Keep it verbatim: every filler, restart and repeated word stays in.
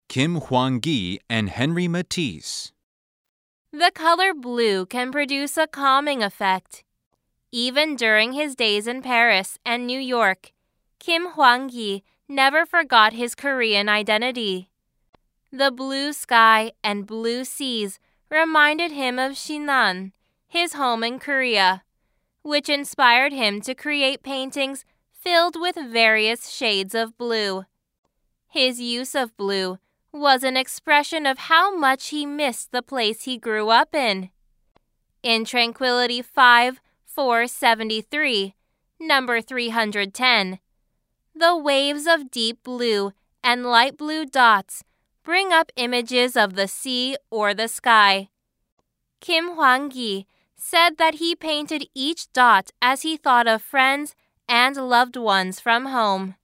Kim Hwang-gi and Henry Matisse. The color blue can produce a calming effect. Even during his days in Paris and New York, Kim Hwang-gi never forgot his Korean identity. The blue sky and blue seas reminded him of Sinan, his home in Korea, which inspired him to create paintings filled with various shades of blue. His use of blue was an expression of how much he missed the place he grew up in. In Tranquility five four seventy-three, number three hundred ten, the waves of deep blue and light blue dots bring up images of the sea or the sky. Kim Hwang-gi said that he painted each dot as he thought of friends and loved ones from home.